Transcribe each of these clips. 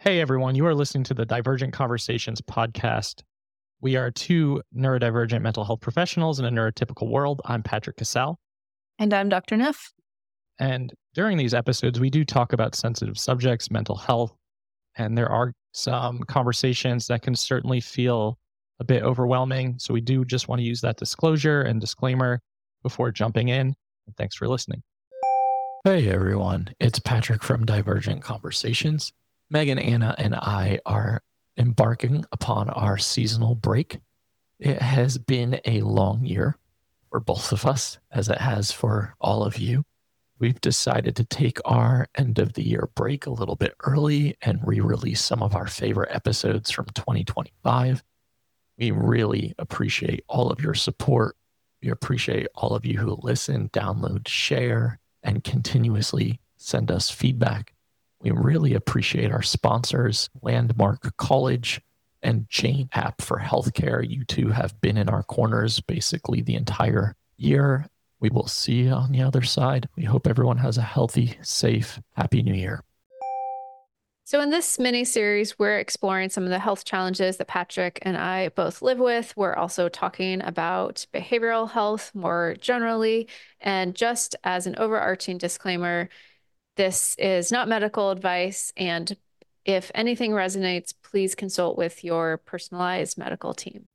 Hey everyone, you are listening to the Divergent Conversations podcast. We are two neurodivergent mental health professionals in a neurotypical world. I'm Patrick Cassell. And I'm Dr. Neff. And during these episodes, we do talk about sensitive subjects, mental health, and there are some conversations that can certainly feel a bit overwhelming. So we do just want to use that disclosure and disclaimer before jumping in. And thanks for listening. Hey everyone, it's Patrick from Divergent Conversations. Megan, Anna, and I are embarking upon our seasonal break. It has been a long year for both of us, as it has for all of you. We've decided to take our end of the year break a little bit early and re-release some of our favorite episodes from 2025. We really appreciate all of your support. We appreciate all of you who listen, download, share, and continuously send us feedback. We really appreciate our sponsors, Landmark College and Jane App for Healthcare. You two have been in our corners basically the entire year. We will see you on the other side. We hope everyone has a healthy, safe, happy new year. So in this mini-series, we're exploring some of the health challenges that Patrick and I both live with. We're also talking about behavioral health more generally. And just as an overarching disclaimer, this is not medical advice, and if anything resonates, please consult with your personalized medical team.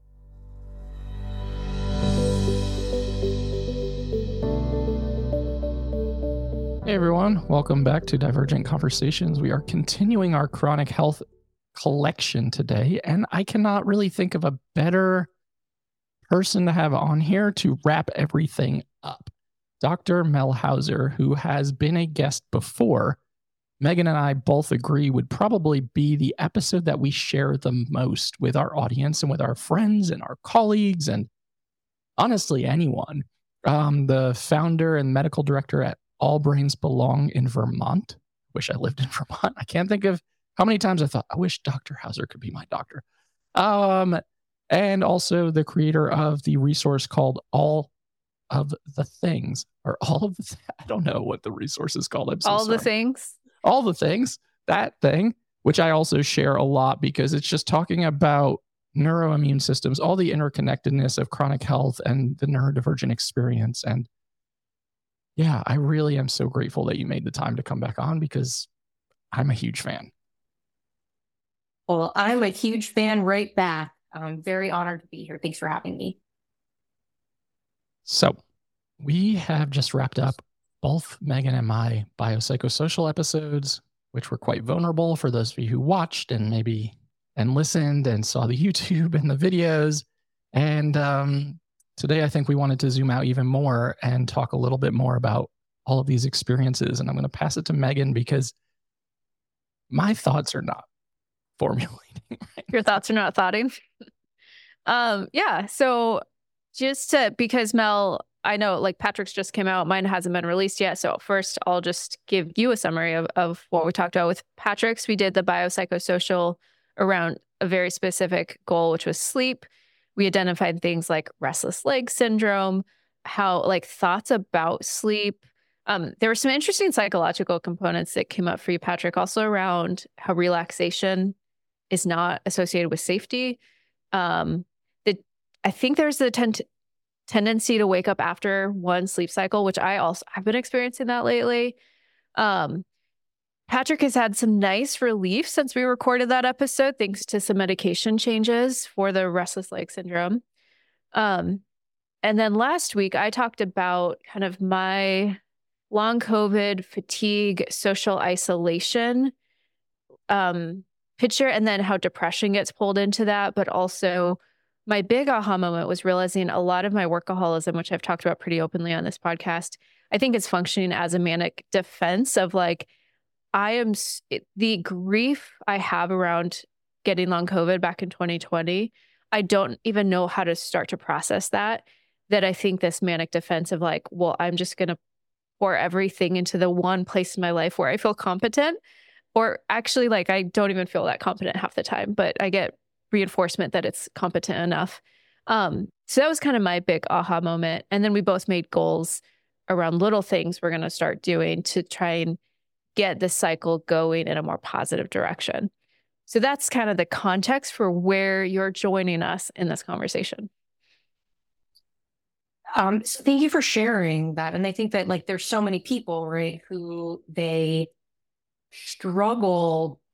Hey everyone, welcome back to Divergent Conversations. We are continuing our chronic health collection today, and I cannot really think of a better person to have on here to wrap everything up. Dr. Mel Hauser, who has been a guest before, Megan and I both agree would probably be the episode that we share the most with our audience and with our friends and our colleagues and honestly anyone. The founder and medical director at All Brains Belong in Vermont. Wish I lived in Vermont. I can't think of how many times I thought, I wish Dr. Hauser could be my doctor. And also the creator of the resource called All of the Things, or All of the, I don't know what the resource is called. I'm so All sorry. the Things. All the Things, that thing, which I also share a lot because it's just talking about neuroimmune systems, all the interconnectedness of chronic health and the neurodivergent experience. And yeah, I really am so grateful that you made the time to come back on because I'm a huge fan. Well, I'm a huge fan right back. I'm very honored to be here. Thanks for having me. So we have just wrapped up both Megan and my biopsychosocial episodes, which were quite vulnerable for those of you who watched and maybe and listened and saw the YouTube and the videos. And today I think we wanted to zoom out even more and talk a little bit more about all of these experiences. And I'm going to pass it to Megan because my thoughts are not formulating. Right? Your thoughts are not thoughting. Yeah. So because Mel, I know like Patrick's just came out, mine hasn't been released yet. So first I'll just give you a summary of what we talked about with Patrick's. We did the biopsychosocial around a very specific goal, which was sleep. We identified things like restless leg syndrome, how like thoughts about sleep. There were some interesting psychological components that came up for you, Patrick, also around how relaxation is not associated with safety. I think there's a tendency to wake up after one sleep cycle, which I've been experiencing that lately. Patrick has had some nice relief since we recorded that episode, thanks to some medication changes for the restless leg syndrome. And then last week, I talked about kind of my long COVID, fatigue, social isolation picture, and then how depression gets pulled into that, but also my big aha moment was realizing a lot of my workaholism, which I've talked about pretty openly on this podcast, I think it's functioning as a manic defense of like, the grief I have around getting long COVID back in 2020. I don't even know how to start to process that I think this manic defense of like, well, I'm just going to pour everything into the one place in my life where I feel competent, or actually like, I don't even feel that competent half the time, but I get reinforcement that it's competent enough. So that was kind of my big aha moment. And then we both made goals around little things we're going to start doing to try and get the cycle going in a more positive direction. So that's kind of the context for where you're joining us in this conversation. So thank you for sharing that. And I think that like there's so many people, right, who they struggle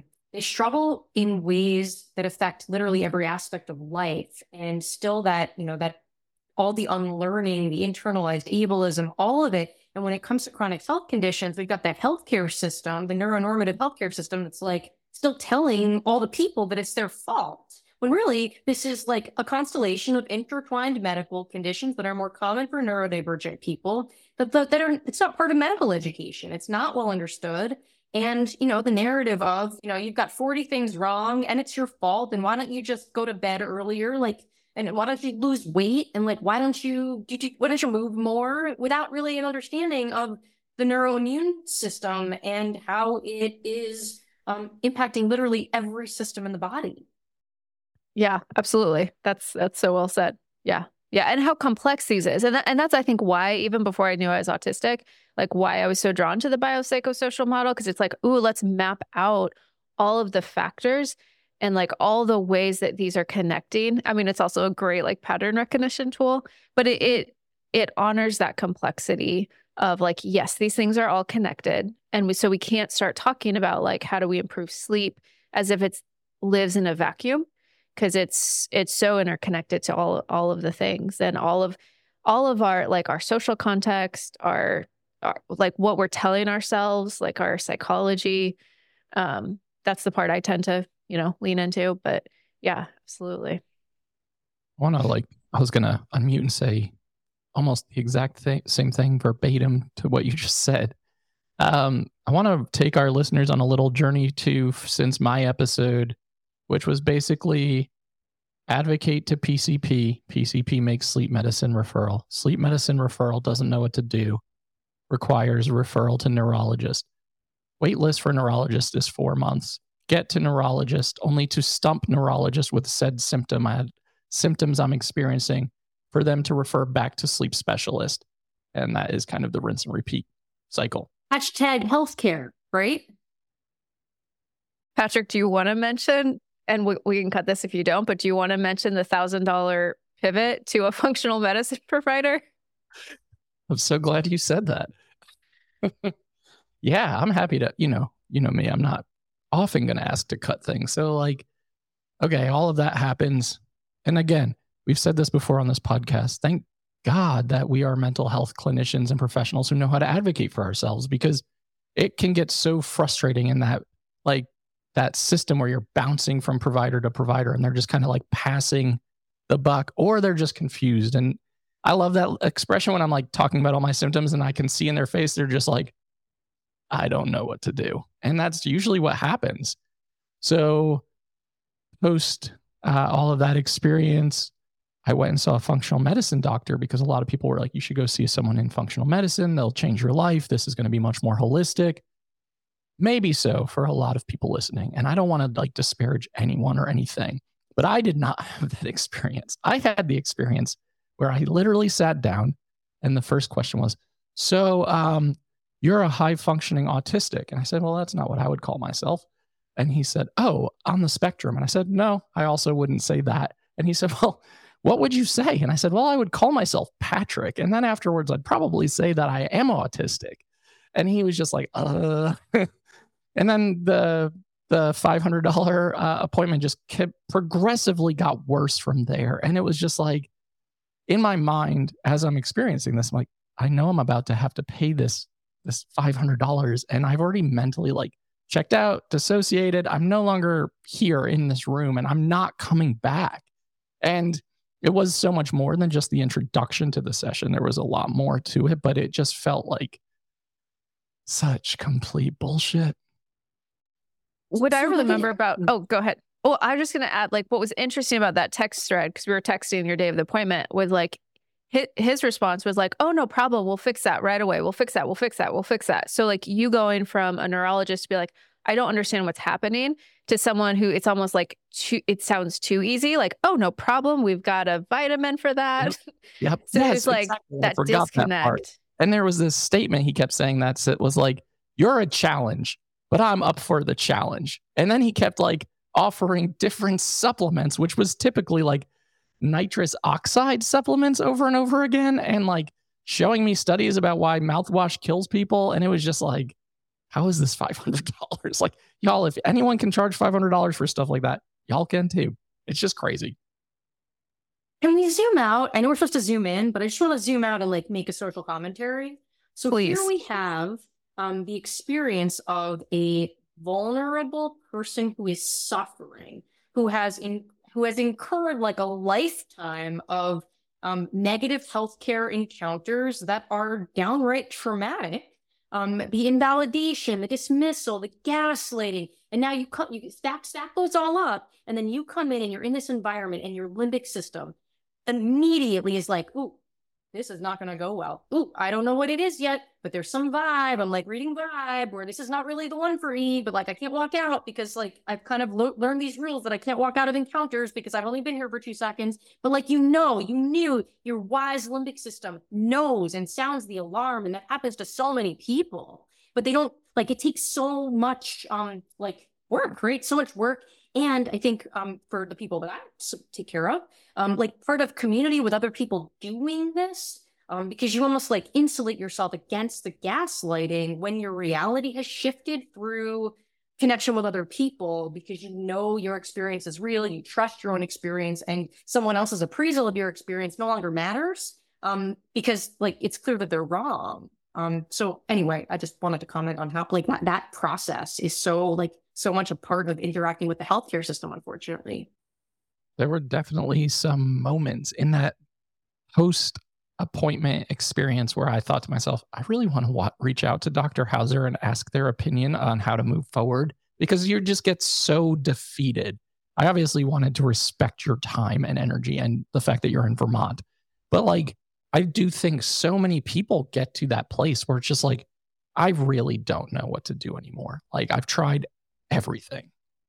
in ways that affect literally every aspect of life. And still that, that all the unlearning, the internalized ableism, all of it. And when it comes to chronic health conditions, we've got that healthcare system, the neuronormative healthcare system that's like still telling all the people that it's their fault. When really, this is like a constellation of intertwined medical conditions that are more common for neurodivergent people that are, it's not part of medical education. It's not well understood. And, the narrative of, you've got 40 things wrong and it's your fault. And why don't you just go to bed earlier? Like, and why don't you lose weight? And like, why don't you move more, without really an understanding of the neuroimmune system and how it is impacting literally every system in the body. Yeah, absolutely. That's so well said. Yeah. Yeah. And how complex these is. And that's, I think, why, even before I knew I was autistic, like why I was so drawn to the biopsychosocial model, because it's like, ooh, let's map out all of the factors and like all the ways that these are connecting. I mean, it's also a great like pattern recognition tool, but it honors that complexity of like, yes, these things are all connected. And so we can't start talking about like, how do we improve sleep as if it lives in a vacuum, because it's so interconnected to all of the things and all of our like our social context, our like what we're telling ourselves, like our psychology. That's the part I tend to, lean into, but yeah, absolutely. I was going to unmute and say almost the exact same thing verbatim to what you just said. I want to take our listeners on a little journey since my episode, which was basically advocate to PCP. PCP makes sleep medicine referral. Sleep medicine referral doesn't know what to do, requires referral to neurologist. Wait list for neurologist is 4 months. Get to neurologist only to stump neurologist with said symptoms I'm experiencing for them to refer back to sleep specialist. And that is kind of the rinse and repeat cycle. Hashtag healthcare, right? Patrick, do you want to mention, and we can cut this if you don't, but do you want to mention the $1,000 pivot to a functional medicine provider? I'm so glad you said that. Yeah, I'm happy to, you know me, I'm not often going to ask to cut things. So like, okay, all of that happens. And again, we've said this before on this podcast. Thank God that we are mental health clinicians and professionals who know how to advocate for ourselves, because it can get so frustrating in that system where you're bouncing from provider to provider and they're just kind of like passing the buck, or they're just confused. And I love that expression when I'm like talking about all my symptoms and I can see in their face, they're just like, I don't know what to do. And that's usually what happens. So post all of that experience, I went and saw a functional medicine doctor because a lot of people were like, you should go see someone in functional medicine. They'll change your life. This is going to be much more holistic. Maybe so for a lot of people listening. And I don't want to like disparage anyone or anything, but I did not have that experience. I had the experience where I literally sat down and the first question was, so you're a high functioning autistic. And I said, well, that's not what I would call myself. And he said, oh, on the spectrum. And I said, no, I also wouldn't say that. And he said, well, what would you say? And I said, well, I would call myself Patrick. And then afterwards, I'd probably say that I am autistic. And he was just like, And then the $500 appointment just progressively got worse from there. And it was just like, in my mind, as I'm experiencing this, I'm like, I know I'm about to have to pay this $500. And I've already mentally like checked out, dissociated. I'm no longer here in this room and I'm not coming back. And it was so much more than just the introduction to the session. There was a lot more to it, but it just felt like such complete bullshit. What I remember about, go ahead. Well, I'm just going to add, like, what was interesting about that text thread, because we were texting your day of the appointment, was like, his response was like, oh, no problem. We'll fix that right away. We'll fix that. We'll fix that. We'll fix that. So like you going from a neurologist to be like, I don't understand what's happening, to someone who it's almost like it sounds too easy. Like, oh, no problem. We've got a vitamin for that. Yep. So yes, it's like exactly. That disconnect. And there was this statement he kept saying it was like, you're a challenge, but I'm up for the challenge. And then he kept like offering different supplements, which was typically like nitrous oxide supplements over and over again, and like showing me studies about why mouthwash kills people. And it was just like, how is this $500? Like, y'all, if anyone can charge $500 for stuff like that, y'all can too. It's just crazy. Can we zoom out? I know we're supposed to zoom in, but I just want to zoom out and like make a social commentary. So Please. Here we have the experience of a vulnerable person who is suffering, who has incurred like a lifetime of negative healthcare encounters that are downright traumatic. The invalidation, the dismissal, the gaslighting, and now you stack those all up, and then you come in and you're in this environment, and your limbic system immediately is like, ooh, this is not going to go well. Ooh, I don't know what it is yet, but there's some vibe. I'm like reading vibe where this is not really the one for Eve, but like I can't walk out because like I've kind of learned these rules that I can't walk out of encounters because I've only been here for 2 seconds. But like, you knew your wise limbic system knows and sounds the alarm. And that happens to so many people, but they don't like, it takes so much like work, right? So much work. And I think for the people that I take care of, like part of community with other people doing this, because you almost like insulate yourself against the gaslighting when your reality has shifted through connection with other people, because you know your experience is real, you trust your own experience, and someone else's appraisal of your experience no longer matters, because like it's clear that they're wrong. So anyway, I just wanted to comment on how like that process is so much a part of interacting with the healthcare system, unfortunately. There were definitely some moments in that post-appointment experience where I thought to myself, I really want to reach out to Dr. Hauser and ask their opinion on how to move forward, because you just get so defeated. I obviously wanted to respect your time and energy and the fact that you're in Vermont. But like, I do think so many people get to that place where it's just like, I really don't know what to do anymore. Like, I've tried everything.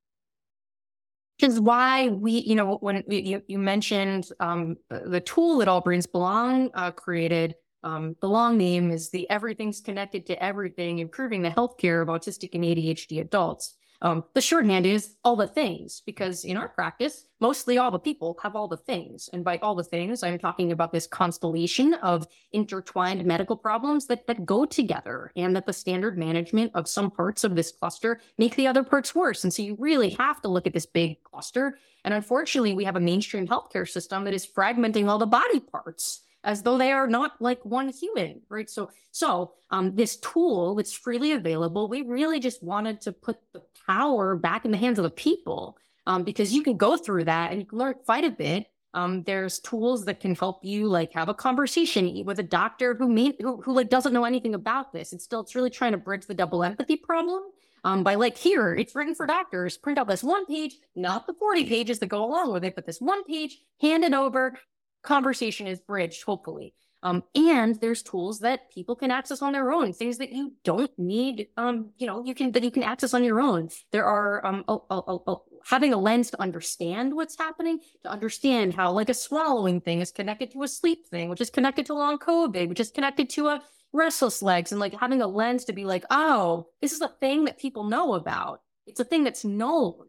Which is why we, when you mentioned the tool that All Brains Belong created, the long name is the Everything's Connected to Everything, Improving the Healthcare of Autistic and ADHD Adults. The shorthand is all the things, because in our practice, mostly all the people have all the things. And by all the things, I'm talking about this constellation of intertwined medical problems that go together, and that the standard management of some parts of this cluster make the other parts worse. And so you really have to look at this big cluster. And unfortunately, we have a mainstream healthcare system that is fragmenting all the body parts as though they are not like one human, right? So this tool that's freely available, we really just wanted to put the power back in the hands of the people, because you can go through that and you can learn quite a bit. There's tools that can help you like have a conversation with a doctor who like doesn't know anything about this. It's really trying to bridge the double empathy problem. By like, here, it's written for doctors, print out this one page, not the 40 pages that go along with it, but this one page, hand it over, conversation is bridged, hopefully. And there's tools that people can access on their own, things that you don't need, you can access on your own. There are having a lens to understand what's happening, to understand how like a swallowing thing is connected to a sleep thing, which is connected to long COVID, which is connected to a restless legs, and like having a lens to be like, oh, this is a thing that people know about. It's a thing that's known.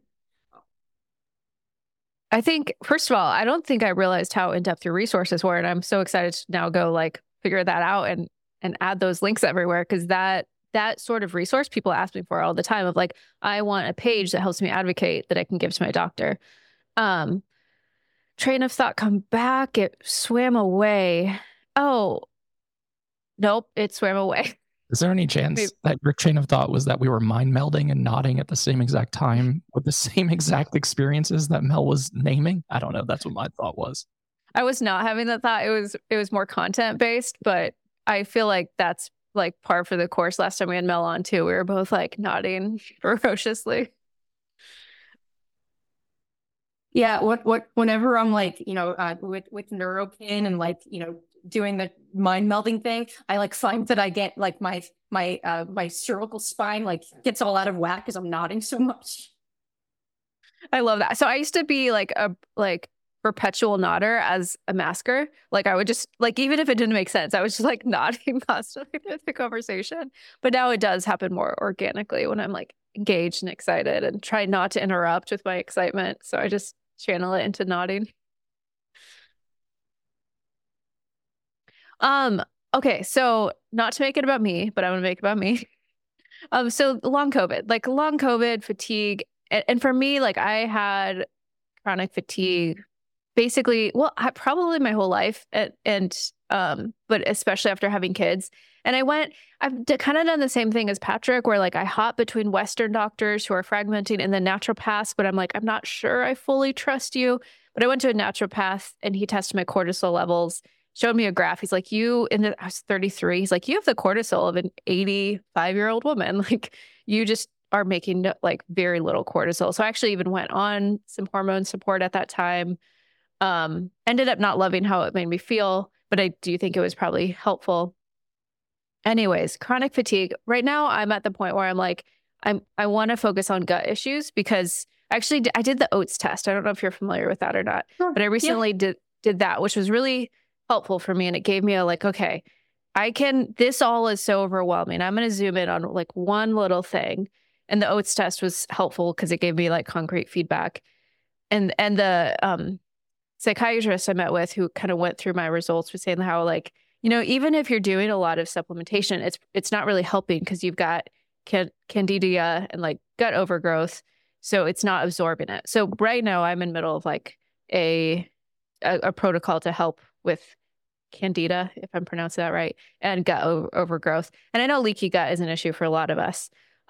I think, first of all, I don't think I realized how in-depth your resources were. And I'm so excited to now go like figure that out and add those links everywhere. Because that sort of resource people ask me for all the time of like, I want a page that helps me advocate that I can give to my doctor. Train of thought, come back. It swam away. Oh, nope. It swam away. Is there any chance that your train of thought was that we were mind melding and nodding at the same exact time with the same exact experiences that Mel was naming? I don't know. That's what my thought was. I was not having that thought. It was more content based, but I feel like that's like par for the course. Last time we had Mel on too, we were both like nodding ferociously. Yeah. Whenever I'm like, with NeuroPin and like, doing the mind melding thing, I like find that I get like my cervical spine like gets all out of whack because I'm nodding so much. I love that. So I used to be like perpetual nodder as a masker. Like I would just like, even if it didn't make sense, I was just like nodding constantly through the conversation. But now it does happen more organically when I'm like engaged and excited and try not to interrupt with my excitement. So I just channel it into nodding. Okay, so not to make it about me, but I'm gonna make it about me. So long COVID fatigue, and for me, like I had chronic fatigue basically, well, probably my whole life, but especially after having kids. And I've kind of done the same thing as Patrick, where like I hop between Western doctors who are fragmenting and then naturopaths, but I'm like, I'm not sure I fully trust you. But I went to a naturopath and he tested my cortisol levels, showed me a graph. He's like, I was 33. He's like, you have the cortisol of an 85-year-old woman. Like you just are making like very little cortisol. So I actually even went on some hormone support at that time. Ended up not loving how it made me feel, but I do think it was probably helpful. Anyways, chronic fatigue. Right now, I'm at the point where I'm like, I want to focus on gut issues because actually I did the oats test. I don't know if you're familiar with that or not, but I recently did that, which was really helpful for me. And it gave me a like, okay, this all is so overwhelming. I'm going to zoom in on like one little thing. And the oats test was helpful because it gave me like concrete feedback. And the psychiatrist I met with who kind of went through my results was saying how like, even if you're doing a lot of supplementation, it's not really helping because you've got candida and like gut overgrowth. So it's not absorbing it. So right now I'm in the middle of like a protocol to help with candida, if I'm pronouncing that right, and gut overgrowth. And I know leaky gut is an issue for a lot of us.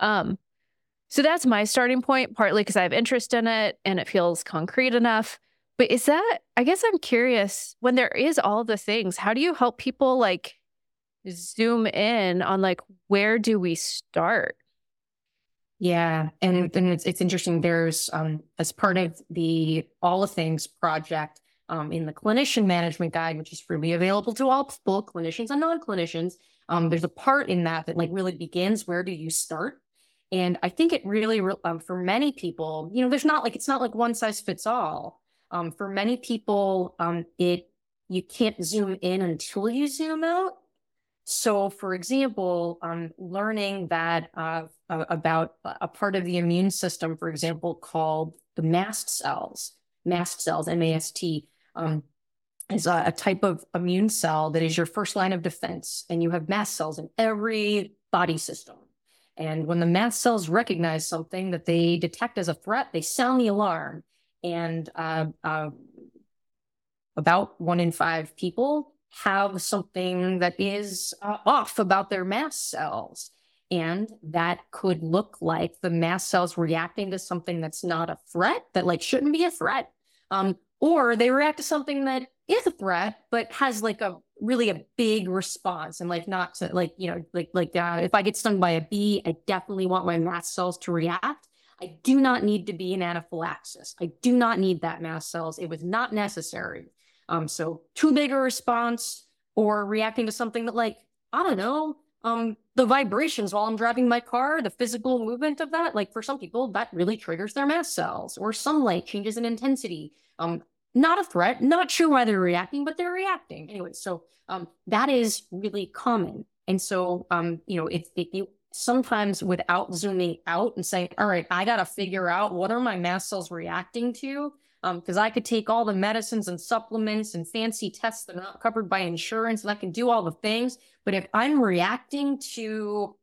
So that's my starting point, partly because I have interest in it and it feels concrete enough. But I guess I'm curious, when there is all the things, how do you help people like zoom in on like, where do we start? Yeah. And it's interesting. There's, as part of the All the Things project, in the clinician management guide, which is freely available to all people, clinicians and non-clinicians, there's a part in that like really begins, where do you start? And I think it really, for many people, it's not like one size fits all. For many people, you can't zoom in until you zoom out. So, for example, learning that about a part of the immune system, for example, called the mast cells, MAST, is a type of immune cell that is your first line of defense. And you have mast cells in every body system. And when the mast cells recognize something that they detect as a threat, they sound the alarm. And about 1 in 5 people have something that is off about their mast cells. And that could look like the mast cells reacting to something that's not a threat, that like shouldn't be a threat. Or they react to something that is a threat, but has like a big response. And like, not to like, if I get stung by a bee, I definitely want my mast cells to react. I do not need to be in anaphylaxis. I do not need that mast cells. It was not necessary. So too big a response, or reacting to something that like, I don't know, the vibrations while I'm driving my car, the physical movement of that, like for some people that really triggers their mast cells, or sunlight changes in intensity. Not a threat, not sure why they're reacting, but they're reacting. Anyway, so that is really common. And so, it sometimes without zooming out and saying, all right, I got to figure out what are my mast cells reacting to? Because I could take all the medicines and supplements and fancy tests that are not covered by insurance, and I can do all the things. But if I'm reacting to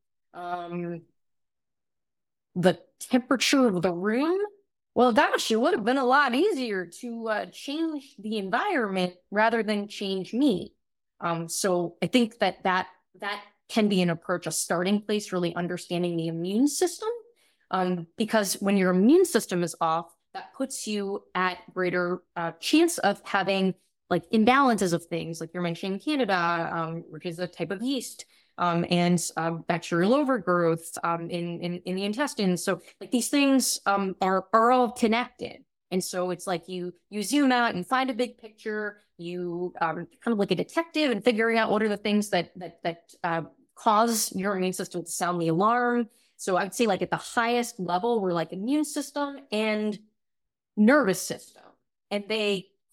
the temperature of the room, well, gosh, it would have been a lot easier to change the environment rather than change me. So I think that can be an approach, a starting place, really understanding the immune system. Because when your immune system is off, that puts you at greater chance of having like imbalances of things, like you're mentioning Candida, which is a type of yeast, and bacterial overgrowth in the intestines. So like these things are all connected. And so it's like you zoom out and find a big picture. You kind of like a detective and figuring out what are the things that cause your immune system to sound the alarm. So I would say like at the highest level, we're like immune system and nervous system, and they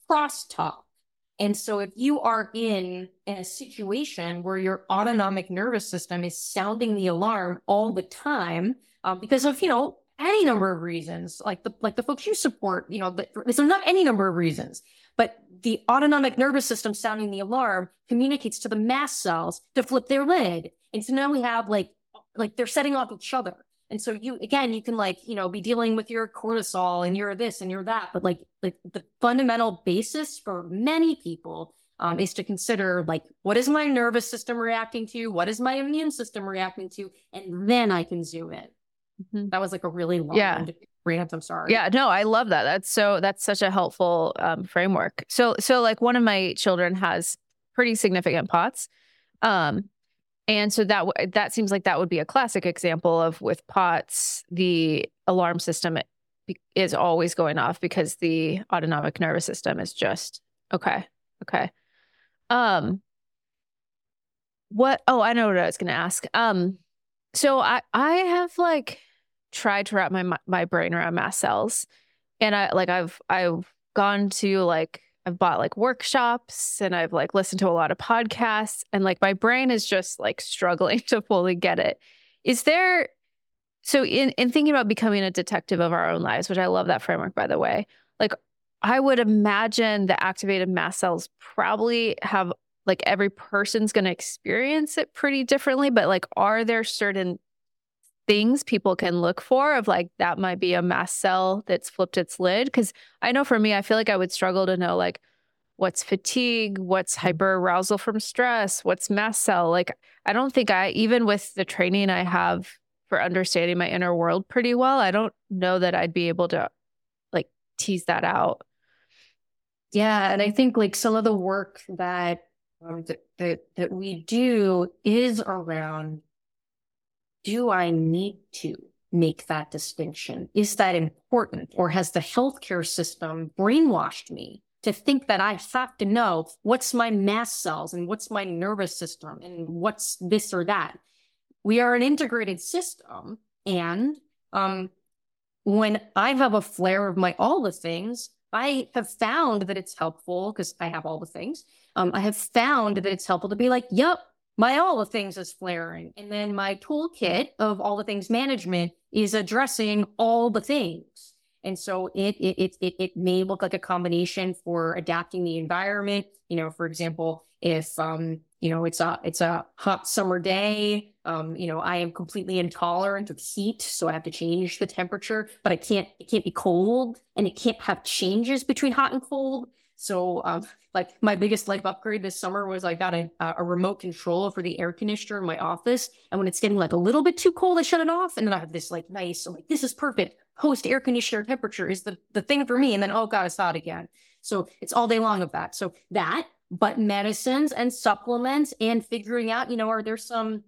crosstalk. And so if you are in a situation where your autonomic nervous system is sounding the alarm all the time, because of, any number of reasons, like the folks you support, there's not any number of reasons, but the autonomic nervous system sounding the alarm communicates to the mast cells to flip their lid. And so now we have like they're setting off each other. And so you can be dealing with your cortisol and your this and your that, but like the fundamental basis for many people is to consider what is my nervous system reacting to? What is my immune system reacting to? And then I can zoom in. Mm-hmm. That was like a really long rant. I'm sorry. Yeah, no, I love that. That's such a helpful framework. So like one of my children has pretty significant POTS. And so that seems like that would be a classic example of with POTS, the alarm system is always going off because the autonomic nervous system is just, okay. I know what I was going to ask. So I have tried to wrap my brain around mast cells, and I've gone to I've bought workshops, and I've listened to a lot of podcasts, and my brain is just struggling to fully get it. So in thinking about becoming a detective of our own lives, which I love that framework, by the way, I would imagine the activated mast cells probably have every person's going to experience it pretty differently, but are there certain things people can look for of that might be a mast cell that's flipped its lid? Because I know for me, I feel I would struggle to know what's fatigue, what's hyperarousal from stress, what's mast cell. I don't think even with the training I have for understanding my inner world pretty well, I don't know that I'd be able to tease that out. Yeah, and I think some of the work that we do is around, do I need to make that distinction? Is that important? Or has the healthcare system brainwashed me to think that I have to know what's my mast cells and what's my nervous system and what's this or that? We are an integrated system. And when I have a flare of my all the things, I have found that it's helpful, because I have all the things. I have found that it's helpful to be yep, my all the things is flaring. And then my toolkit of all the things management is addressing all the things. And so it may look like a combination for adapting the environment. For example, if it's a hot summer day, I am completely intolerant of heat, so I have to change the temperature, but it can't be cold, and it can't have changes between hot and cold. So my biggest life upgrade this summer was I got a remote control for the air conditioner in my office. And when it's getting a little bit too cold, I shut it off. And then I have this nice, this is perfect. Post air conditioner temperature is the thing for me. And then, oh God, it's hot again. So it's all day long of that. So that, but medicines and supplements and figuring out, are there some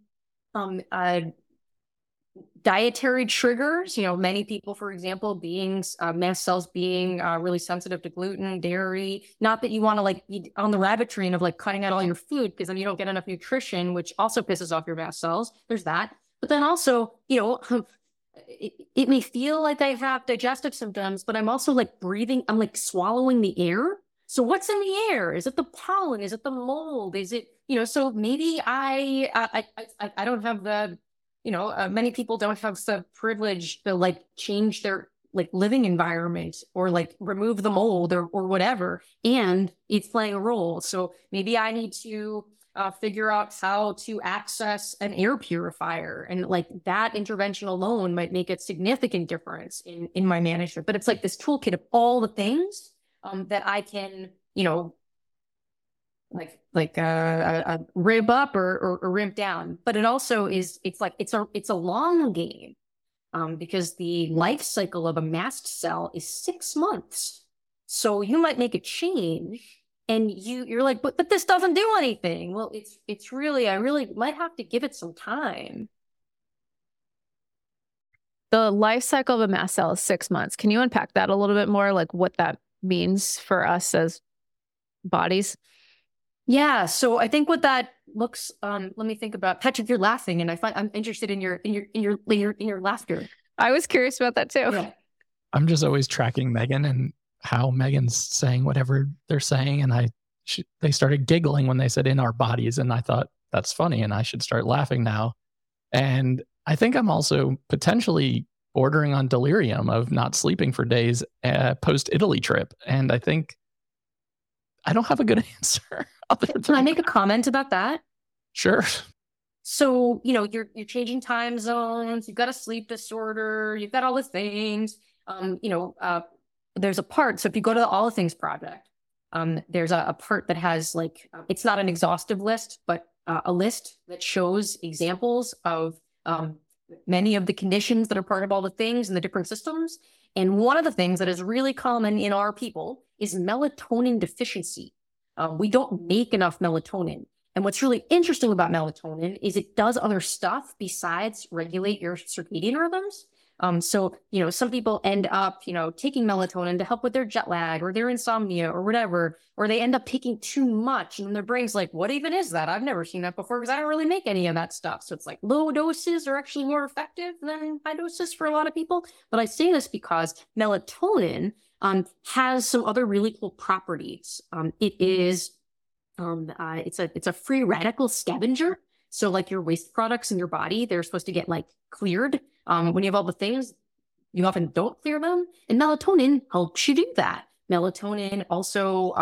dietary triggers, many people, for example, mast cells being really sensitive to gluten, dairy, not that you want to be on the rabbit train of cutting out all your food, because then you don't get enough nutrition, which also pisses off your mast cells. There's that. But then also, it may feel like I have digestive symptoms, but I'm also breathing, I'm swallowing the air. So what's in the air? Is it the pollen? Is it the mold? Is it, so maybe I don't have the, many people don't have the privilege to change their living environment or remove the mold or whatever. And it's playing a role. So maybe I need to figure out how to access an air purifier, and that intervention alone might make a significant difference in my management. But it's this toolkit of all the things that I can, rib up or ramp down. But it also is, it's a long game, because the life cycle of a mast cell is 6 months. So you might make a change and you're but this doesn't do anything. Well, it's really, I really might have to give it some time. The life cycle of a mast cell is 6 months. Can you unpack that a little bit more? What that means for us as bodies? Yeah. So I think what that looks, let me think about. Patrick, you're laughing, and I'm interested in your laughter. I was curious about that too. Yeah. I'm just always tracking Megan, and how Megan's saying whatever they're saying. And they started giggling when they said in our bodies. And I thought, that's funny. And I should start laughing now. And I think I'm also potentially bordering on delirium of not sleeping for days post Italy trip. And I think I don't have a good answer. Can I make a comment about that? Sure. So, you're changing time zones, you've got a sleep disorder, you've got all the things. There's a part. So if you go to the All the Things Project, there's a part that has it's not an exhaustive list, but a list that shows examples of many of the conditions that are part of all the things and the different systems. And one of the things that is really common in our people is melatonin deficiency. We don't make enough melatonin. And what's really interesting about melatonin is it does other stuff besides regulate your circadian rhythms. So some people end up, taking melatonin to help with their jet lag or their insomnia or whatever, or they end up taking too much and their brain's like, what even is that? I've never seen that before because I don't really make any of that stuff. So it's like low doses are actually more effective than high doses for a lot of people. But I say this because melatonin has some other really cool properties. It is it's a free radical scavenger. So like your waste products in your body, they're supposed to get cleared. When you have all the things, you often don't clear them. And melatonin helps you do that. Melatonin also,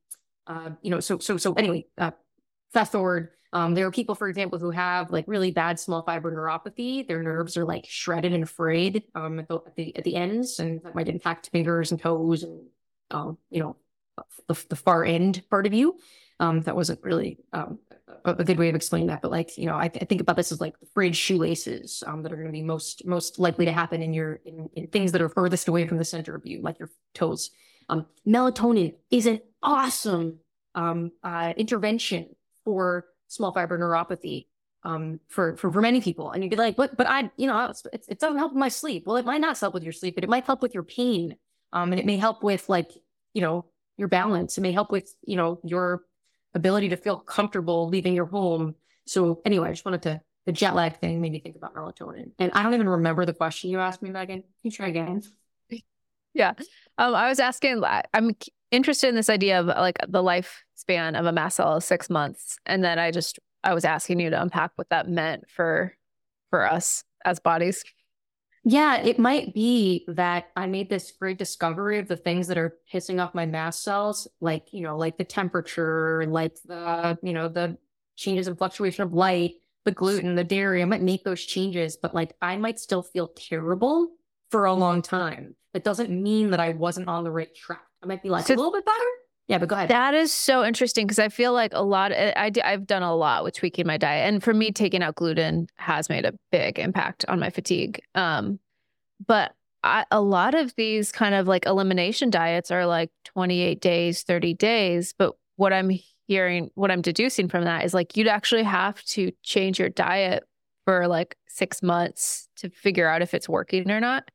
so anyway, fast forward. There are people, for example, who have really bad small fiber neuropathy. Their nerves are shredded and frayed at the ends, and that might impact fingers and toes and the far end part of you. That wasn't really a good way of explaining that, but I think about this as the frayed shoelaces that are going to be most likely to happen in things that are furthest away from the center of you, like your toes. Melatonin is an awesome intervention for small fiber neuropathy for many people. And you'd be like, but it doesn't help with my sleep. Well, it might not help with your sleep, but it might help with your pain. And it may help with your balance. It may help with your ability to feel comfortable leaving your home. So anyway, I just wanted the jet lag thing made me think about melatonin. And I don't even remember the question you asked me, Megan. Can you try again? Yeah. I was asking, I'm interested in this idea of the lifespan of a mast cell is 6 months. And then I was asking you to unpack what that meant for us as bodies. Yeah, it might be that I made this great discovery of the things that are pissing off my mast cells, like the temperature, the changes in fluctuation of light, the gluten, the dairy. I might make those changes, but I might still feel terrible for a long time. It doesn't mean that I wasn't on the right track. I might be a little bit better. Yeah, but go ahead. That is so interesting because I feel like I've done a lot with tweaking my diet. And for me, taking out gluten has made a big impact on my fatigue. But a lot of these kind of elimination diets are 28 days, 30 days. But what I'm deducing from that is you'd actually have to change your diet for 6 months to figure out if it's working or not.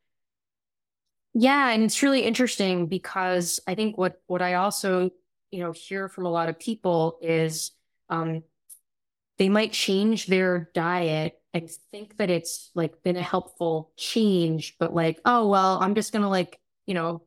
Yeah. And it's really interesting because I think what I also, hear from a lot of people is they might change their diet and think that it's been a helpful change, but oh, well, I'm just going to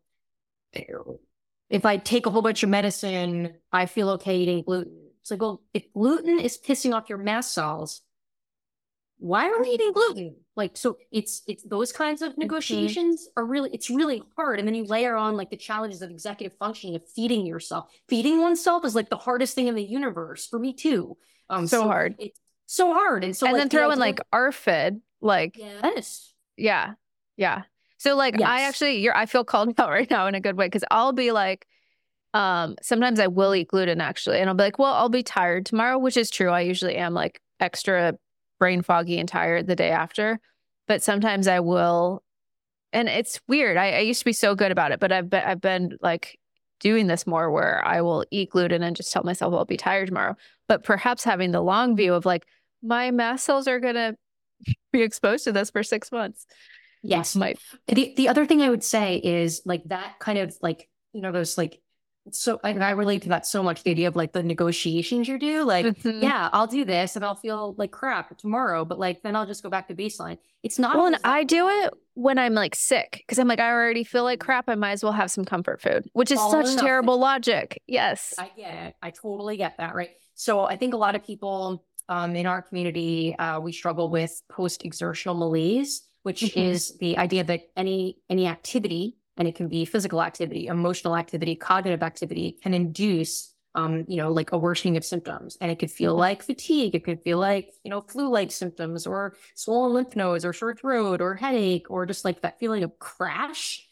if I take a whole bunch of medicine, I feel okay eating gluten. It's well, if gluten is pissing off your mast cells, why are we eating gluten? So it's those kinds of negotiations are it's really hard. And then you layer on the challenges of executive functioning, of feeding yourself. Feeding oneself is the hardest thing in the universe for me too. So hard. It's so hard. And so then throw in ARFID, yes. Yeah. So yes. I feel called out right now in a good way because I'll be sometimes I will eat gluten actually, and I'll be well, I'll be tired tomorrow, which is true. I usually am extra brain foggy and tired the day after, but sometimes I will, and it's weird. I used to be so good about it, but I've been doing this more where I will eat gluten and just tell myself I'll be tired tomorrow. But perhaps having the long view of my mast cells are gonna be exposed to this for 6 months. Yes. The other thing I would say is that kind of those So I relate to that so much, the idea of like the negotiations you do, like, yeah, I'll do this and I'll feel like crap tomorrow, but like, then I'll just go back to baseline. It's not. Well, and I do it when I'm like sick because I'm like, I already feel like crap. I might as well have some comfort food, which is such terrible logic. Yes. I get it. I totally get that. Right. So I think a lot of people in our community, we struggle with post-exertional malaise, which is the idea that any activity, and it can be physical activity, emotional activity, cognitive activity, can induce, like a worsening of symptoms. And it could feel like fatigue. It could feel like, flu-like symptoms or swollen lymph nodes or sore throat or headache or just like that feeling of crash.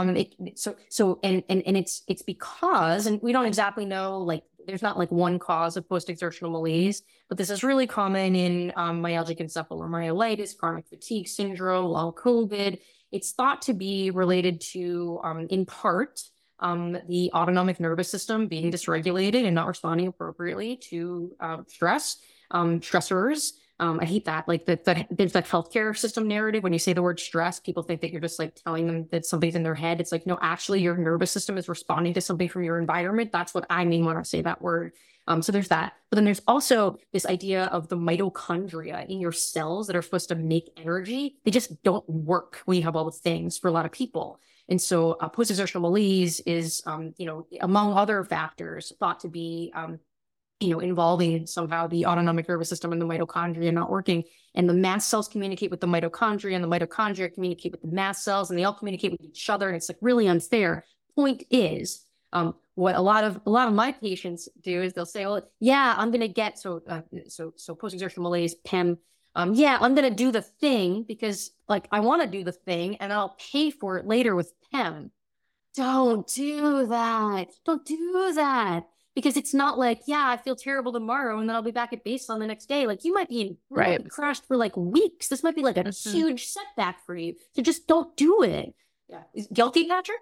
It's because, and we don't exactly know, like, there's not like one cause of post-exertional malaise, but this is really common in myalgic encephalomyelitis, chronic fatigue syndrome, long COVID. It's thought to be related to, in part, the autonomic nervous system being dysregulated and not responding appropriately to stressors. I hate that. Like there's that healthcare system narrative. When you say the word stress, people think that you're just like telling them that something's in their head. It's like, no, actually your nervous system is responding to something from your environment. That's what I mean when I say that word. So there's that. But then there's also this idea of the mitochondria in your cells that are supposed to make energy. They just don't work when you have all the things for a lot of people. And so post-exertional malaise is, among other factors, thought to be involving somehow the autonomic nervous system and the mitochondria not working. And the mast cells communicate with the mitochondria, and the mitochondria communicate with the mast cells, and they all communicate with each other. And it's like really unfair. Point is, what a lot of my patients do is they'll say, well, yeah, I'm going to get, so post-exertional malaise, PEM. Yeah, I'm going to do the thing because like I want to do the thing and I'll pay for it later with PEM. Don't do that. Don't do that. Because it's not like, yeah, I feel terrible tomorrow and then I'll be back at baseline the next day. Like you might be crashed for like weeks. This might be like a huge setback for you. So just don't do it. Yeah. Guilty, Patrick?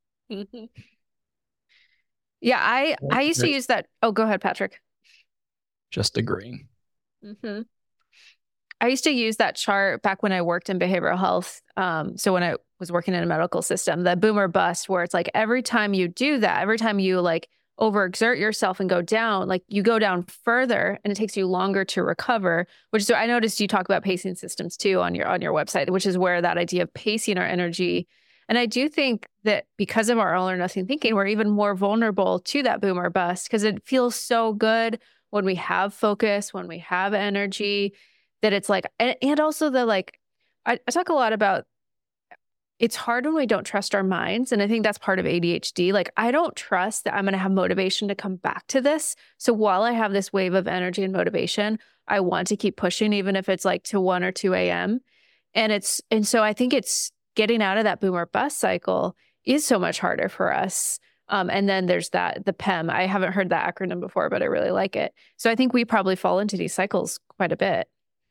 Yeah, I used to use that. Oh, go ahead, Patrick. Just agreeing. I used to use that chart back when I worked in behavioral health. So when I was working in a medical system, the boom or bust, where it's like every time you do that, every time you like overexert yourself and go down, like you go down further and it takes you longer to recover, which is, I noticed you talk about pacing systems too on your website, which is where that idea of pacing our energy. And I do think that because of our all or nothing thinking, we're even more vulnerable to that boom or bust because it feels so good when we have focus, when we have energy, that it's like, and also the like, I talk a lot about it's hard when we don't trust our minds. And I think that's part of ADHD. Like, I don't trust that I'm going to have motivation to come back to this. So while I have this wave of energy and motivation, I want to keep pushing, even if it's like to 1 or 2 a.m. And so I think it's getting out of that boom or bust cycle is so much harder for us. And then there's the PEM. I haven't heard that acronym before, but I really like it. So I think we probably fall into these cycles quite a bit.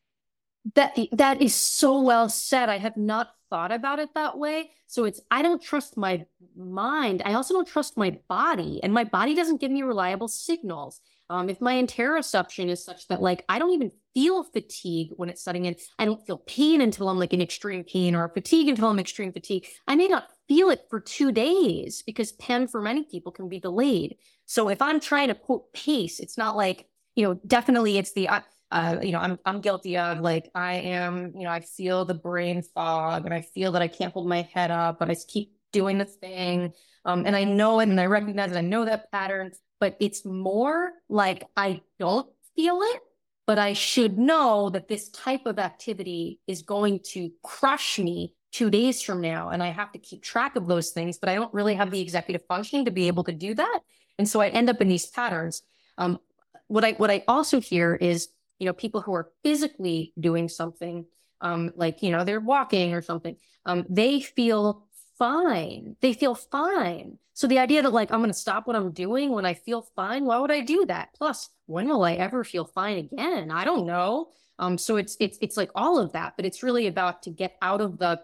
That is so well said. I have not thought about it that way. So I don't trust my mind. I also don't trust my body, and my body doesn't give me reliable signals. If my interoception is such that like I don't even feel fatigue when it's setting in, I don't feel pain until I'm like in extreme pain, or fatigue until I'm extreme fatigue. I may not feel it for 2 days because PEM for many people can be delayed. So if I'm trying to quote pace, it's not like, definitely it's the I'm guilty of like, I am, I feel the brain fog and I feel that I can't hold my head up, but I keep doing the thing. And I know it and I recognize it. I know that pattern, but it's more like I don't feel it, but I should know that this type of activity is going to crush me 2 days from now. And I have to keep track of those things, but I don't really have the executive functioning to be able to do that. And so I end up in these patterns. What I also hear is, people who are physically doing something, like, they're walking or something, they feel fine. They feel fine. So the idea that like, I'm going to stop what I'm doing when I feel fine, why would I do that? Plus, when will I ever feel fine again? I don't know. So it's like all of that, but it's really about to get out of the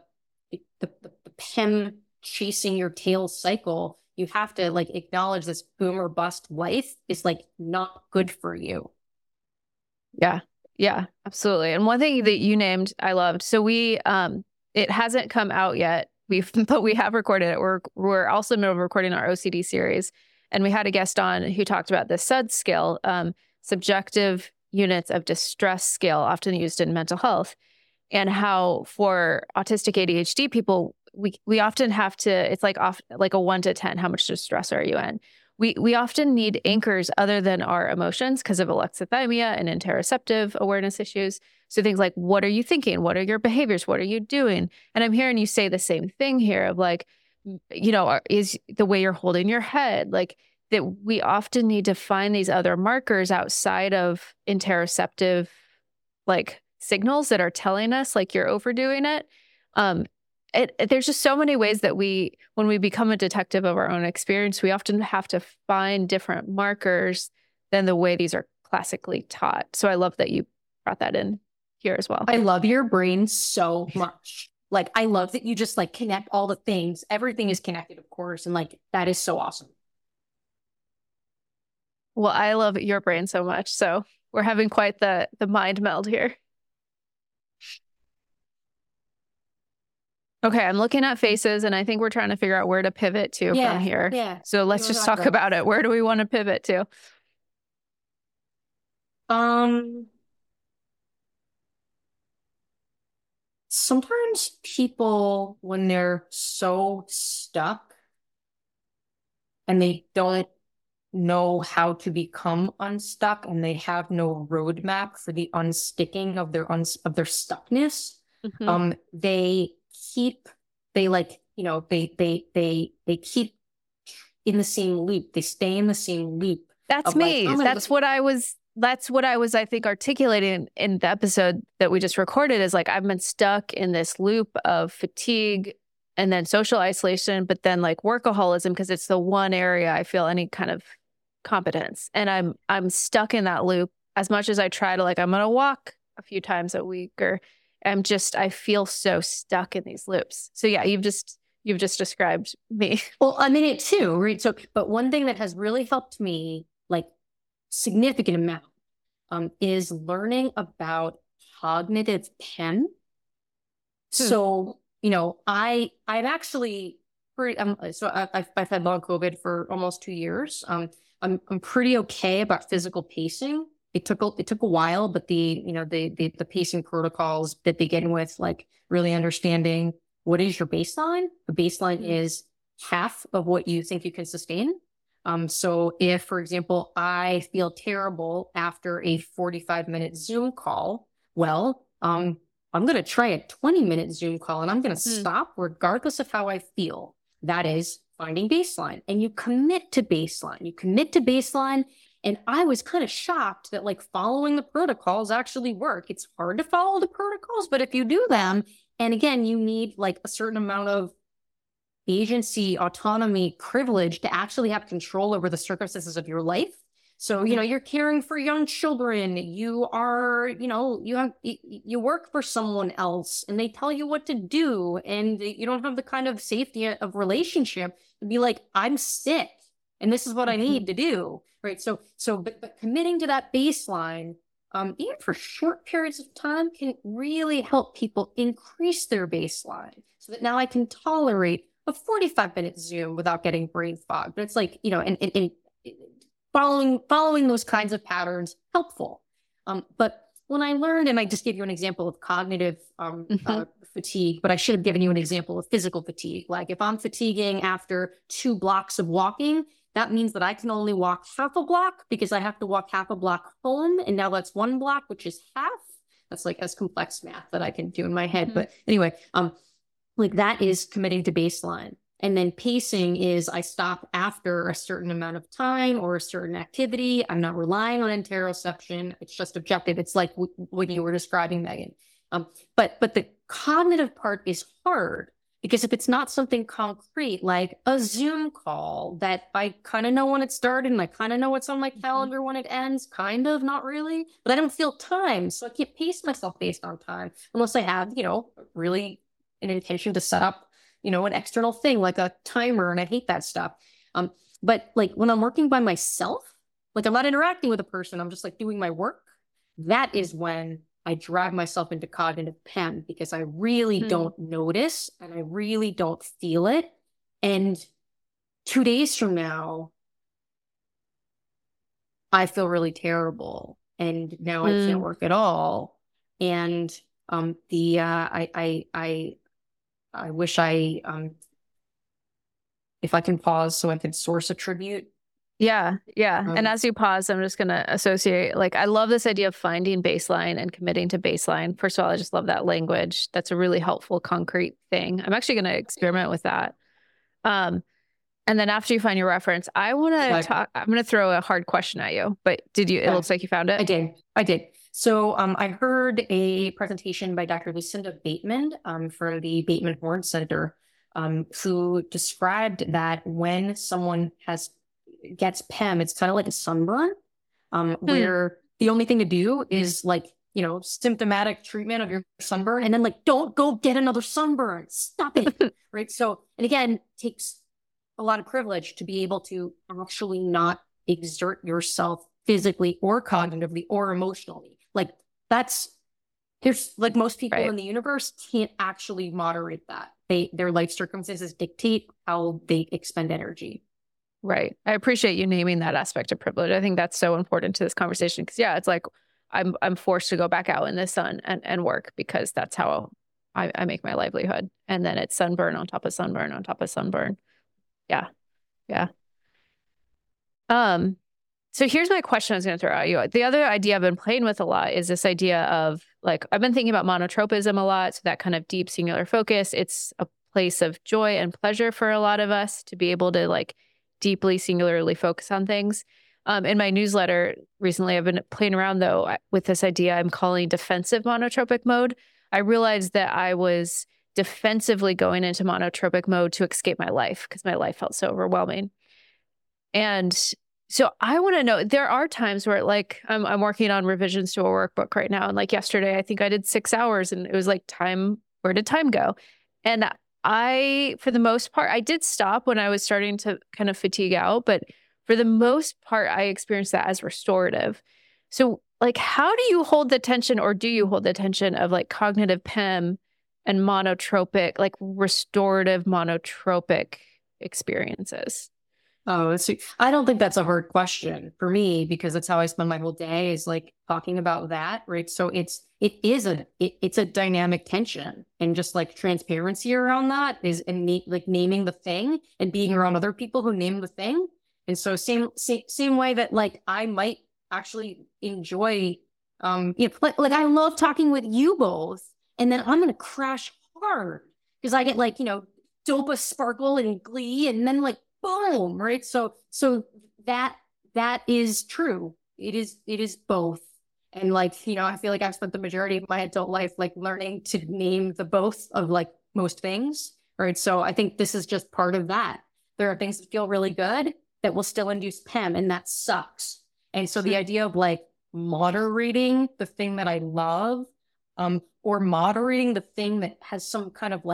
PEM chasing your tail cycle. You have to like acknowledge this boom or bust life is like not good for you. Yeah, absolutely. And one thing that you named, I loved. So it hasn't come out yet. But we have recorded it. We're also in the middle of recording our OCD series. And we had a guest on who talked about the SUD scale, subjective units of distress scale, often used in mental health, and how for autistic ADHD people, we often have to, it's like a 1 to 10, how much distress are you in? We often need anchors other than our emotions because of alexithymia and interoceptive awareness issues. So things like, what are you thinking? What are your behaviors? What are you doing? And I'm hearing you say the same thing here of like, is the way you're holding your head, like that we often need to find these other markers outside of interoceptive, like signals that are telling us like you're overdoing it. There's just so many ways that when we become a detective of our own experience, we often have to find different markers than the way these are classically taught. So I love that you brought that in here as well. I love your brain so much. Like, I love that you just like connect all the things. Everything is connected, of course. And like, that is so awesome. Well, I love your brain so much. So we're having quite the mind meld here. Okay, I'm looking at faces and I think we're trying to figure out where to pivot to from here. Yeah. So let's just talk about it. Where do we want to pivot to? Sometimes people, when they're so stuck and they don't know how to become unstuck and they have no roadmap for the unsticking of their stuckness, they keep in the same loop. They stay in the same loop. That's me. That's what I was, I think, articulating in the episode that we just recorded is like, I've been stuck in this loop of fatigue and then social isolation, but then like workaholism, because it's the one area I feel any kind of competence. And I'm stuck in that loop as much as I try to, like, I'm going to walk a few times a week, or I feel so stuck in these loops. So yeah, you've just described me. Well, I mean it too, right? So, but one thing that has really helped me, like significant amount, is learning about cognitive PEM. So, I'm actually pretty, I've had long COVID for almost 2 years. I'm pretty okay about physical pacing. It took a while, but the pacing protocols that begin with like really understanding what is your baseline. The baseline is half of what you think you can sustain. So if, for example, I feel terrible after a 45-minute Zoom call, well, I'm going to try a 20-minute Zoom call and I'm going to stop regardless of how I feel. That is finding baseline. And you commit to baseline. And I was kind of shocked that like following the protocols actually work. It's hard to follow the protocols, but if you do them, and again, you need like a certain amount of agency, autonomy, privilege to actually have control over the circumstances of your life. So, you're caring for young children, you are, you work for someone else and they tell you what to do, and you don't have the kind of safety of relationship to be like, I'm sick and this is what I need to do. Right. But committing to that baseline, even for short periods of time, can really help people increase their baseline so that now I can tolerate a 45-minute Zoom without getting brain fog. But it's like, and following those kinds of patterns, helpful. But when I learned, and I just gave you an example of cognitive fatigue, but I should have given you an example of physical fatigue. Like if I'm fatiguing after 2 blocks of walking, that means that I can only walk half a block because I have to walk half a block home. And now that's 1 block, which is half. That's like as complex math that I can do in my head. But anyway, like that is committing to baseline. And then pacing is I stop after a certain amount of time or a certain activity. I'm not relying on interoception. It's just objective. It's like what you were describing, Megan. But the cognitive part is hard because if it's not something concrete, like a Zoom call that I kind of know when it started and I kind of know what's on my calendar when it ends, kind of, not really, but I don't feel time. So I can't pace myself based on time unless I have, really an intention to set up an external thing like a timer, and I hate that stuff. But like when I'm working by myself, like I'm not interacting with a person, I'm just like doing my work. That is when I drive myself into cognitive PEM because I really don't notice and I really don't feel it. And 2 days from now, I feel really terrible and now I can't work at all. And I wish if I can pause so I can source attribute. Yeah. And as you pause, I'm just going to associate, like, I love this idea of finding baseline and committing to baseline. First of all, I just love that language. That's a really helpful, concrete thing. I'm actually going to experiment with that. And then after you find your reference, I want to talk, I'm going to throw a hard question at you, but it looks like you found it. I did. So I heard a presentation by Dr. Lucinda Bateman from the Bateman Horne Center, who described that when someone gets PEM, it's kind of like a sunburn, where the only thing to do is symptomatic treatment of your sunburn, and then don't go get another sunburn. Stop it. Right. So, and again, takes a lot of privilege to be able to actually not exert yourself physically or cognitively or emotionally. There's most people in the universe can't actually moderate that. Their life circumstances dictate how they expend energy. Right. I appreciate you naming that aspect of privilege. I think that's so important to this conversation because it's like I'm forced to go back out in the sun and work because that's how I make my livelihood. And then it's sunburn on top of sunburn on top of sunburn. Yeah. So here's my question I was going to throw at you. The other idea I've been playing with a lot is this idea of I've been thinking about monotropism a lot. So that kind of deep singular focus, it's a place of joy and pleasure for a lot of us to be able to deeply singularly focus on things. In my newsletter recently, I've been playing around though with this idea I'm calling defensive monotropic mode. I realized that I was defensively going into monotropic mode to escape my life because my life felt so overwhelming. And so I want to know, there are times where I'm working on revisions to a workbook right now. And yesterday, I think I did 6 hours and it was time, where did time go? And for the most part, I did stop when I was starting to kind of fatigue out, but for the most part, I experienced that as restorative. So how do you hold the tension, or do you hold the tension of cognitive PEM and monotropic, restorative monotropic experiences? Oh, I don't think that's a hard question for me because that's how I spend my whole day is talking about that, right? So it's a dynamic tension, and just transparency around that is naming the thing and being around other people who name the thing. And so same way that I might actually enjoy, I love talking with you both, and then I'm going to crash hard because I get dopa sparkle and glee, and then boom, right? So that is true. It is both. And I feel I've spent the majority of my adult life learning to name the both of most things, right? So I think this is just part of that. There are things that feel really good that will still induce PEM, and that sucks. And so the idea of moderating the thing that I love, or moderating the thing that has some kind of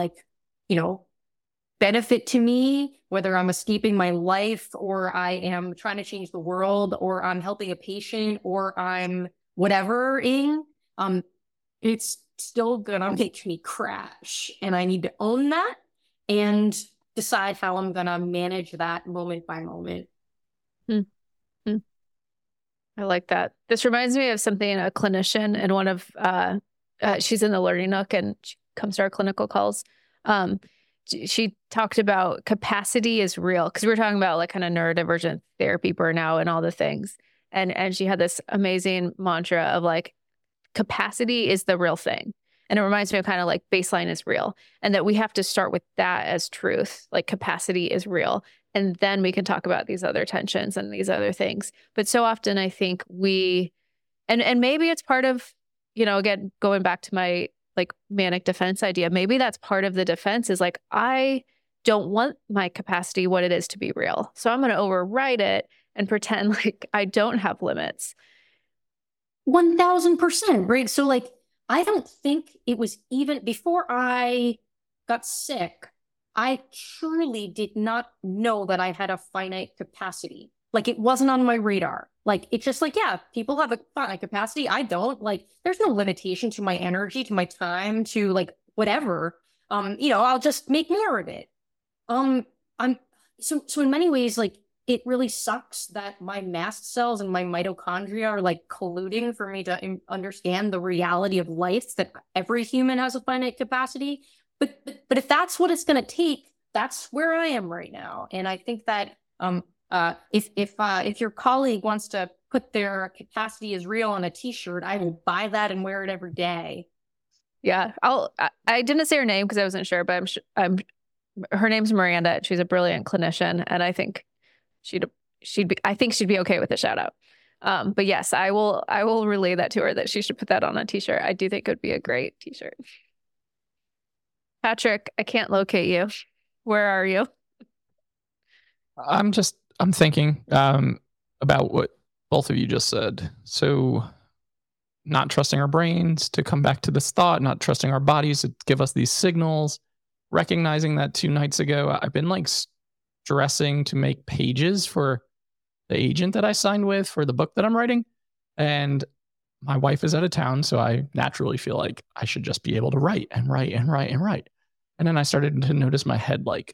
benefit to me, whether I'm escaping my life or I am trying to change the world or I'm helping a patient or I'm whatever-ing, it's still gonna make me crash. And I need to own that and decide how I'm gonna manage that moment by moment. I like that. This reminds me of something a clinician and one of, she's in the Learning Nook and she comes to our clinical calls. She talked about capacity is real because we were talking about kind of neurodivergent therapy, burnout, and all the things. And she had this amazing mantra of capacity is the real thing. And it reminds me of kind of baseline is real, and that we have to start with that as truth. Capacity is real. And then we can talk about these other tensions and these other things. But so often I think and maybe it's part of, again, going back to my manic defense idea, maybe that's part of the defense is I don't want my capacity, what it is, to be real. So I'm going to override it and pretend I don't have limits. 1000%, right? So I don't think it was even before I got sick, I truly did not know that I had a finite capacity. It wasn't on my radar. It's just yeah, people have a finite capacity. I don't. There's no limitation to my energy, to my time, to whatever. I'll just make more of it. So in many ways, it really sucks that my mast cells and my mitochondria are like colluding for me to understand the reality of life, that every human has a finite capacity. But if that's what it's going to take, that's where I am right now. And I think that if your colleague wants to put their capacity is real on a t-shirt, I will buy that and wear it every day. Yeah, I didn't say her name because I wasn't sure, but her name's Miranda. She's a brilliant clinician, and I think she'd be okay with a shout out. But yes, I will relay that to her, that she should put that on a t-shirt. I do think it would be a great t-shirt. Patrick, I can't locate you. Where are you? I'm thinking about what both of you just said. So not trusting our brains to come back to this thought, not trusting our bodies to give us these signals, recognizing that 2 nights ago, I've been like stressing to make pages for the agent that I signed with for the book that I'm writing. And my wife is out of town, so I naturally feel like I should just be able to write and write and write and write. And then I started to notice my head like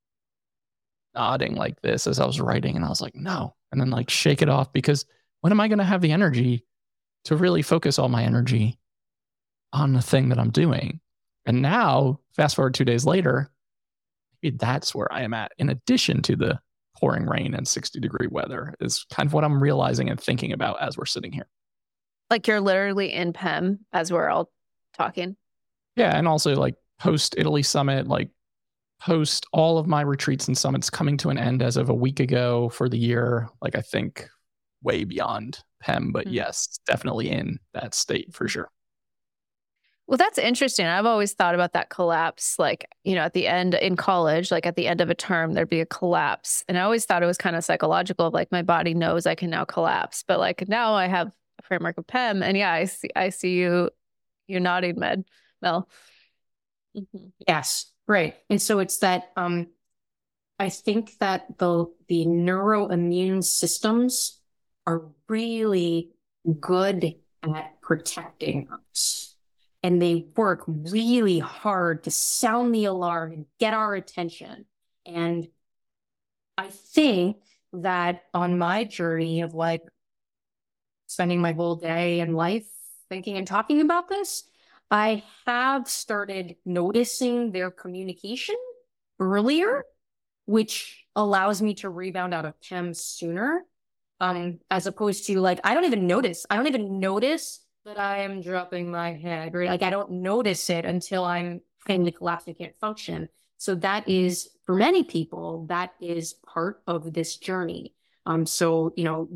nodding like this as I was writing. And I was like, no. And then like shake it off, because when am I going to have the energy to really focus all my energy on the thing that I'm doing? And now, fast forward 2 days later, maybe that's where I am at, in addition to the pouring rain and 60-degree weather, is kind of what I'm realizing and thinking about as we're sitting here. Like you're literally in PEM as we're all talking. Yeah. And also like post Italy summit, like post all of my retreats and summits coming to an end as of a week ago for the year. Like I think way beyond PEM, but yes, definitely in that state for sure. Well, that's interesting. I've always thought about that collapse, like, at the end in college, like at the end of a term, there'd be a collapse. And I always thought it was kind of psychological, like my body knows I can now collapse. But like now I have a framework of PEM, and yeah, I see you nodding, Mel. Mm-hmm. Yes, right. And so it's that I think that the neuroimmune systems are really good at protecting us. And they work really hard to sound the alarm and get our attention. And I think that on my journey of like spending my whole day and life thinking and talking about this, I have started noticing their communication earlier, which allows me to rebound out of PEM sooner, as opposed to like, I don't even notice that I am dropping my head, right? Like I don't notice it until I'm in the collapse, I can't function. So that is, for many people, that is part of this journey. So,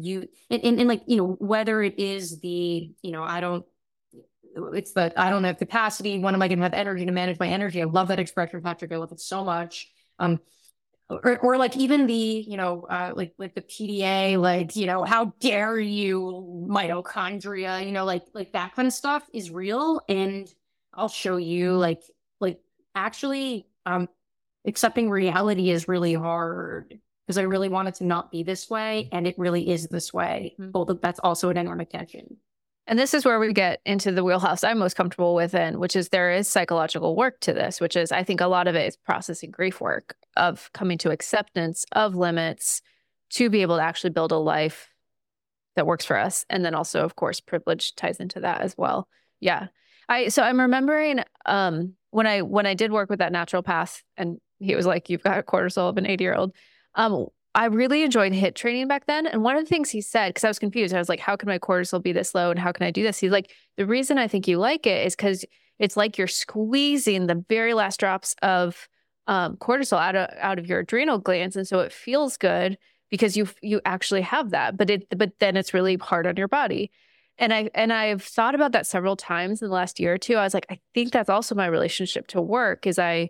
whether it is I don't have capacity. When am I going to have energy to manage my energy? I love that expression, Patrick. I love it so much. Or like even the, like the PDA, like, how dare you, mitochondria, like that kind of stuff is real. And I'll show you like actually, accepting reality is really hard, because I really want it to not be this way. And it really is this way. Mm-hmm. That's also a dynamic tension. And this is where we get into the wheelhouse I'm most comfortable within, which is there is psychological work to this, which is, I think a lot of it is processing grief work, of coming to acceptance of limits to be able to actually build a life that works for us. And then also, of course, privilege ties into that as well. Yeah. So I'm remembering when I did work with that naturopath, and he was like, you've got a cortisol of an 80-year-old. I really enjoyed HIIT training back then. And one of the things he said, because I was confused, I was like, how can my cortisol be this low and how can I do this? He's like, the reason I think you like it is because it's like you're squeezing the very last drops of cortisol out of your adrenal glands. And so it feels good because you actually have that, but then it's really hard on your body. And I've thought about that several times in the last year or two. I was like, I think that's also my relationship to work, is I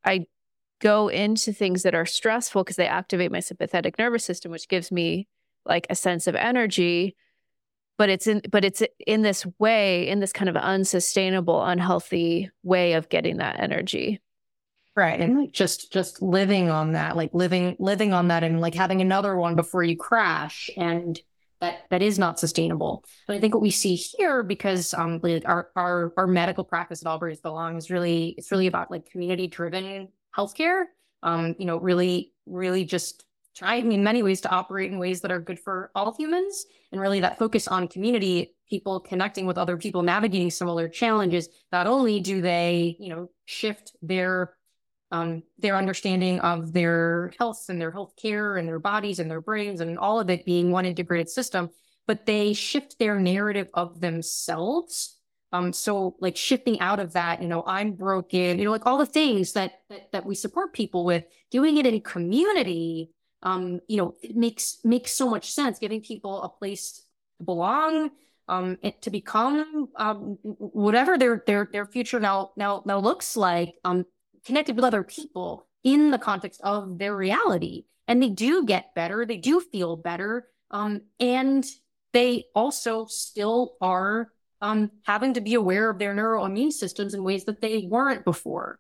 go into things that are stressful because they activate my sympathetic nervous system, which gives me like a sense of energy, but it's in this way, in this kind of unsustainable, unhealthy way of getting that energy. Right. And like just living on that, like living on that, and like having another one before you crash. And that is not sustainable. But I think what we see here, because like our medical practice at Albury's Belong is it's really about like community driven healthcare, really just trying in many ways to operate in ways that are good for all humans. And really that focus on community, people connecting with other people, navigating similar challenges. Not only do they, shift their understanding of their health and their health care and their bodies and their brains and all of it being one integrated system, but they shift their narrative of themselves. So like shifting out of that, I'm broken, like all the things that we support people with, doing it in community, it makes so much sense, giving people a place to belong, to become whatever their future now looks like, connected with other people in the context of their reality. And they do get better, they do feel better, and they also still are having to be aware of their neuroimmune systems in ways that they weren't before.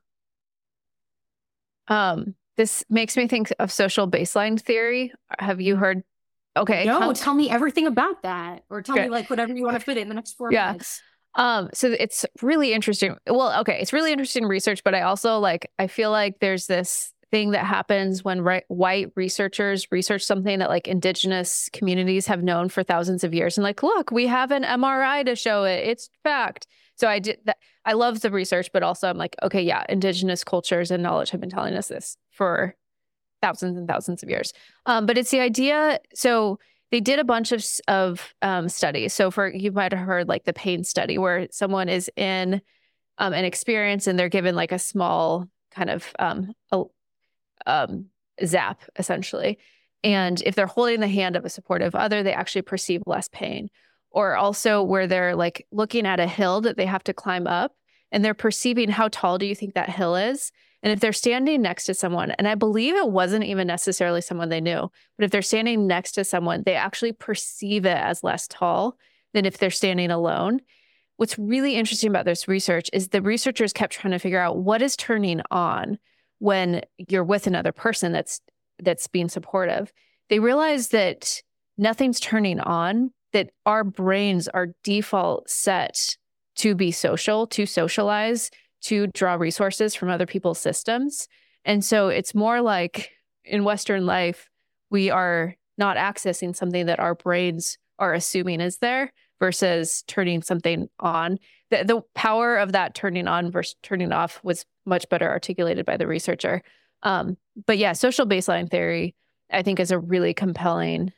This makes me think of social baseline theory. Have you heard? Okay. No, tell me everything about that, or tell me like whatever you want to fit in the next 4 minutes. So it's really interesting. Well, okay, it's really interesting research, but I also I feel like there's this thing that happens when white researchers research something that like indigenous communities have known for thousands of years, and like, look, we have an MRI to show it. It's fact. So I did that. I love the research, but also I'm like, okay, yeah, indigenous cultures and knowledge have been telling us this for thousands and thousands of years. But it's the idea. So they did a bunch of studies. So you might have heard like the pain study, where someone is in an experience and they're given like a small kind of zap, essentially. And if they're holding the hand of a supportive other, they actually perceive less pain. Or also where they're like looking at a hill that they have to climb up, and they're perceiving how tall do you think that hill is? And if they're standing next to someone, and I believe it wasn't even necessarily someone they knew, but if they're standing next to someone, they actually perceive it as less tall than if they're standing alone. What's really interesting about this research is the researchers kept trying to figure out what is turning on when you're with another person that's being supportive. They realized that nothing's turning on, that our brains are default set to be social, to socialize, to draw resources from other people's systems. And so it's more like in Western life, we are not accessing something that our brains are assuming is there versus turning something on. The power of that turning on versus turning off was much better articulated by the researcher. But yeah, social baseline theory, I think, is a really compelling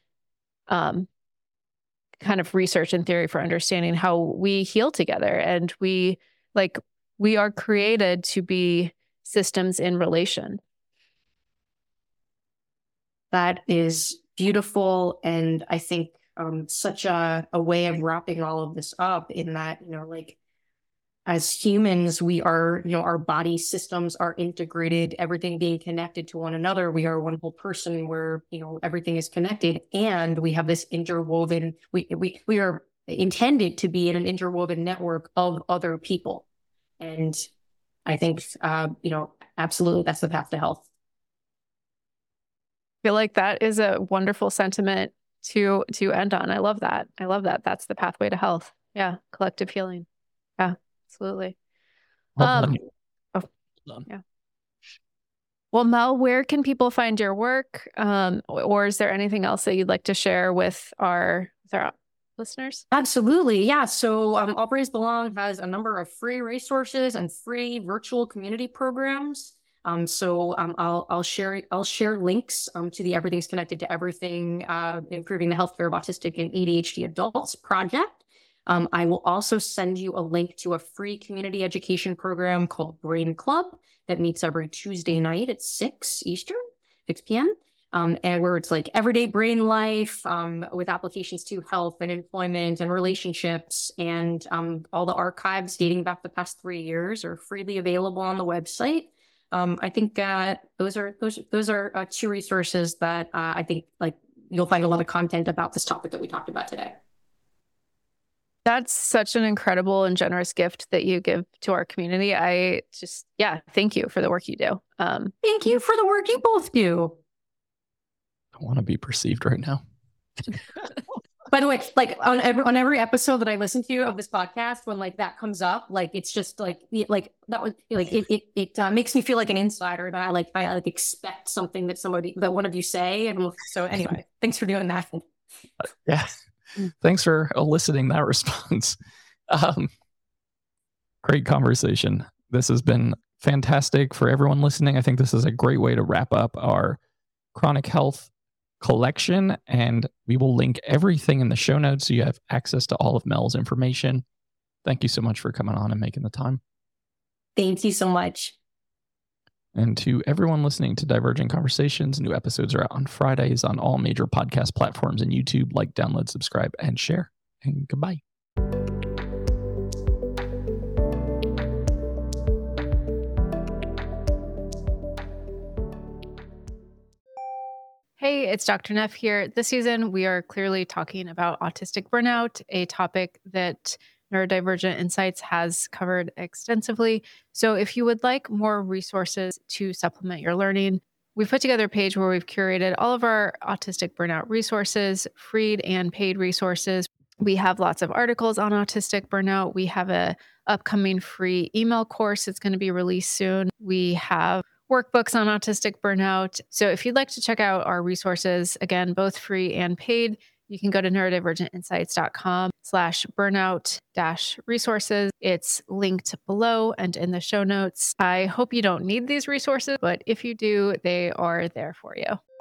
kind of research and theory for understanding how we heal together. And we are created to be systems in relation. That is beautiful. And I think such a way of wrapping all of this up, in that, as humans, we are, our body systems are integrated, everything being connected to one another. We are one whole person where, everything is connected, and we have this interwoven, we are intended to be in an interwoven network of other people. And I think, absolutely, that's the path to health. I feel like that is a wonderful sentiment to end on. I love that. That's the pathway to health. Yeah. Collective healing. Yeah, absolutely. Yeah. Well, Mel, where can people find your work? Or is there anything else that you'd like to share with our listeners? Absolutely. Yeah. So All Brains Belong has a number of free resources and free virtual community programs. I'll share links to the Everything's Connected to Everything, Improving the Healthcare of Autistic and ADHD Adults project. I will also send you a link to a free community education program called Brain Club that meets every Tuesday night at 6 p.m. And where it's like everyday brain life, with applications to health and employment and relationships, and all the archives dating back the past 3 years are freely available on the website. I think those are two resources that I think you'll find a lot of content about this topic that we talked about today. That's such an incredible and generous gift that you give to our community. Thank you for the work you do. Thank you for the work you both do. I want to be perceived right now. By the way, like on every episode that I listen to of this podcast, when like that comes up, like it's just like that was like it makes me feel like an insider that I expect something that one of you say. And so anyway, thanks for doing that. Yeah. Thanks for eliciting that response. Great conversation. This has been fantastic for everyone listening. I think this is a great way to wrap up our chronic health collection, and we will link everything in the show notes so you have access to all of Mel's information. Thank you so much for coming on and making the time. Thank you so much. And to everyone listening to Divergent Conversations, new episodes are out on Fridays on all major podcast platforms and YouTube. Like, download, subscribe, and share. And goodbye. Hey, it's Dr. Neff here. This season, we are clearly talking about autistic burnout, a topic that Neurodivergent Insights has covered extensively. So if you would like more resources to supplement your learning, we've put together a page where we've curated all of our autistic burnout resources, free and paid resources. We have lots of articles on autistic burnout. We have a upcoming free email course that's going to be released soon. We have workbooks on autistic burnout. So if you'd like to check out our resources, again, both free and paid, you can go to neurodivergentinsights.com/burnout-resources. It's linked below and in the show notes. I hope you don't need these resources, but if you do, they are there for you.